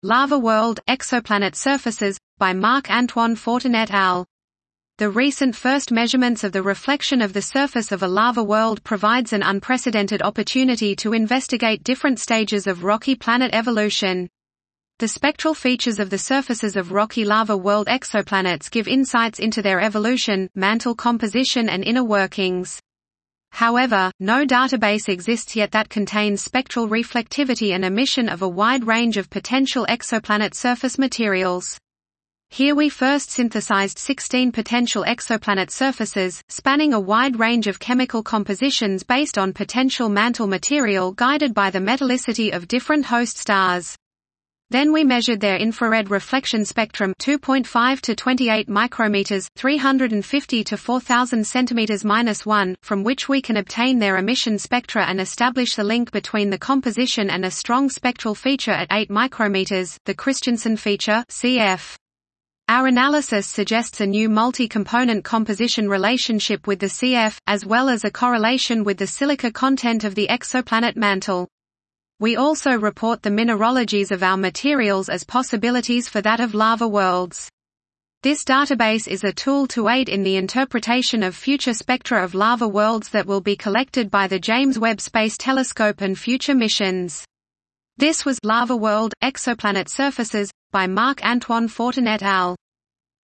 Lava World, Exoplanet Surfaces, by Marc-Antoine Fortin et al. The recent first measurements of the reflection of the surface of a lava world provides an unprecedented opportunity to investigate different stages of rocky planet evolution. The spectral features of the surfaces of rocky lava world exoplanets give insights into their evolution, mantle composition and inner workings. However, no database exists yet that contains spectral reflectivity and emission of a wide range of potential exoplanet surface materials. Here we first synthesized 16 potential exoplanet surfaces, spanning a wide range of chemical compositions based on potential mantle material guided by the metallicity of different host stars. Then we measured their infrared reflection spectrum 2.5 to 28 micrometers, 350 to 4000 centimeters -1, from which we can obtain their emission spectra and establish the link between the composition and a strong spectral feature at 8 micrometers, the Christiansen feature, cf. Our analysis suggests a new multi-component composition relationship with the CF, as well as a correlation with the silica content of the exoplanet mantle. We also report the mineralogies of our materials as possibilities for that of lava worlds. This database is a tool to aid in the interpretation of future spectra of lava worlds that will be collected by the James Webb Space Telescope and future missions. This was Lava World, Exoplanet Surfaces, by Marc-Antoine Fortin et al.